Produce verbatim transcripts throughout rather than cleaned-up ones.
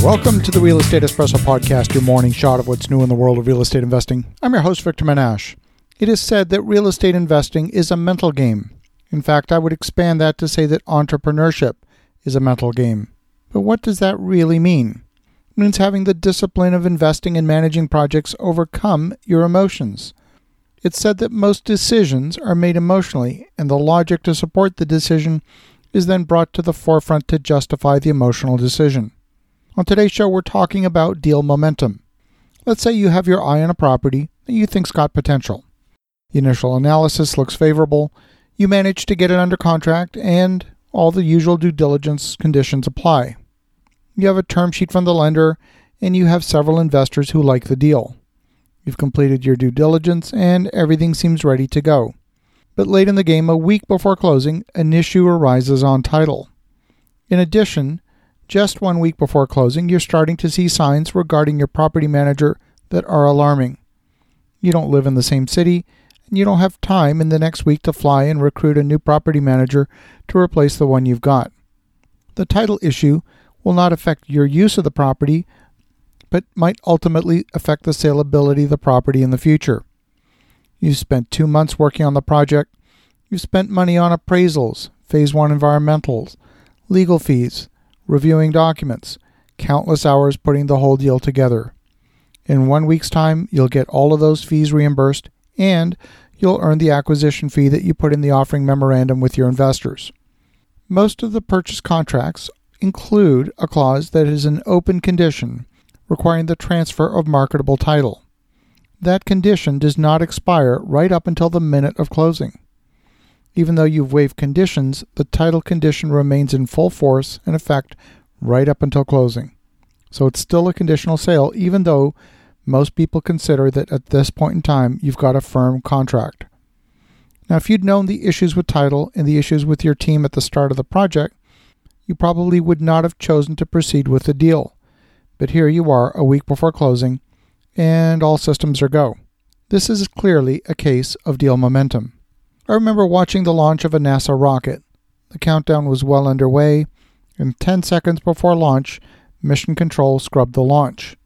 Welcome to the Real Estate Espresso Podcast, your morning shot of what's new in the world of real estate investing. I'm your host, Victor Menashe. It is said that real estate investing is a mental game. In fact, I would expand that to say that entrepreneurship is a mental game. But what does that really mean? It means having the discipline of investing and managing projects overcome your emotions. It's said that most decisions are made emotionally, and the logic to support the decision is then brought to the forefront to justify the emotional decision. On today's show, we're talking about deal momentum. Let's say you have your eye on a property that you think's got potential. The initial analysis looks favorable, you manage to get it under contract, and all the usual due diligence conditions apply. You have a term sheet from the lender, and you have several investors who like the deal. You've completed your due diligence, and everything seems ready to go. But late in the game, a week before closing, an issue arises on title. In addition, just one week before closing, you're starting to see signs regarding your property manager that are alarming. You don't live in the same city, and you don't have time in the next week to fly and recruit a new property manager to replace the one you've got. The title issue will not affect your use of the property, but might ultimately affect the saleability of the property in the future. You've spent two months working on the project. You've spent money on appraisals, phase one environmentals, legal fees, reviewing documents, countless hours putting the whole deal together. In one week's time, you'll get all of those fees reimbursed, and you'll earn the acquisition fee that you put in the offering memorandum with your investors. Most of the purchase contracts include a clause that is an open condition requiring the transfer of marketable title. That condition does not expire right up until the minute of closing. Even though you've waived conditions, the title condition remains in full force and effect right up until closing. So it's still a conditional sale, even though most people consider that at this point in time, you've got a firm contract. Now, if you'd known the issues with title and the issues with your team at the start of the project, you probably would not have chosen to proceed with the deal. But here you are a week before closing, and all systems are go. This is clearly a case of deal momentum. I remember watching the launch of a NASA rocket. The countdown was well underway, and ten seconds before launch, Mission Control scrubbed the launch.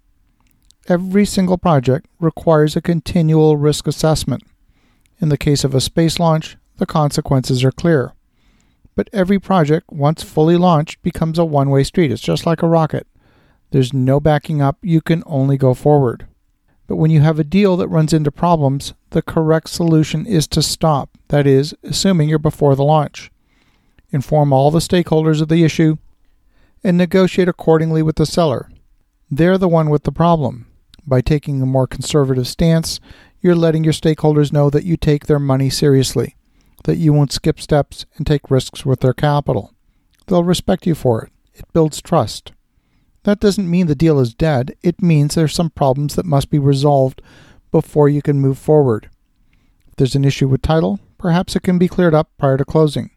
Every single project requires a continual risk assessment. In the case of a space launch, the consequences are clear. But every project, once fully launched, becomes a one-way street. It's just like a rocket. There's no backing up. You can only go forward. But when you have a deal that runs into problems, the correct solution is to stop. That is, assuming you're before the launch. Inform all the stakeholders of the issue and negotiate accordingly with the seller. They're the one with the problem. By taking a more conservative stance, you're letting your stakeholders know that you take their money seriously, that you won't skip steps and take risks with their capital. They'll respect you for it. It builds trust. That doesn't mean the deal is dead. It means there's some problems that must be resolved before you can move forward. If there's an issue with title, perhaps it can be cleared up prior to closing.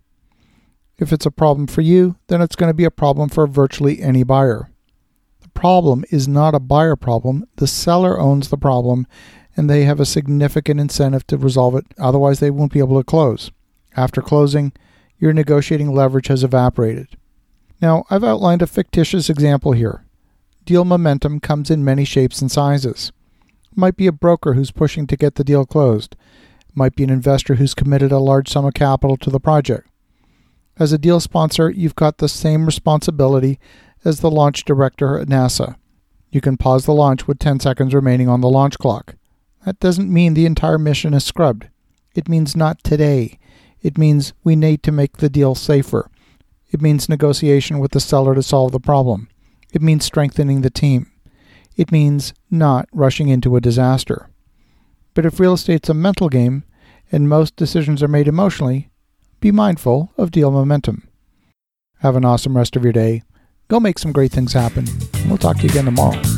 If it's a problem for you, then it's going to be a problem for virtually any buyer. The problem is not a buyer problem. The seller owns the problem, and they have a significant incentive to resolve it. Otherwise, they won't be able to close. After closing, your negotiating leverage has evaporated. Now, I've outlined a fictitious example here. Deal momentum comes in many shapes and sizes. It might be a broker who's pushing to get the deal closed. It might be an investor who's committed a large sum of capital to the project. As a deal sponsor, you've got the same responsibility as the launch director at NASA. You can pause the launch with ten seconds remaining on the launch clock. That doesn't mean the entire mission is scrubbed. It means not today. It means we need to make the deal safer. It means negotiation with the seller to solve the problem. It means strengthening the team. It means not rushing into a disaster. But if real estate's a mental game, and most decisions are made emotionally, be mindful of deal momentum. Have an awesome rest of your day. Go make some great things happen. We'll talk to you again tomorrow.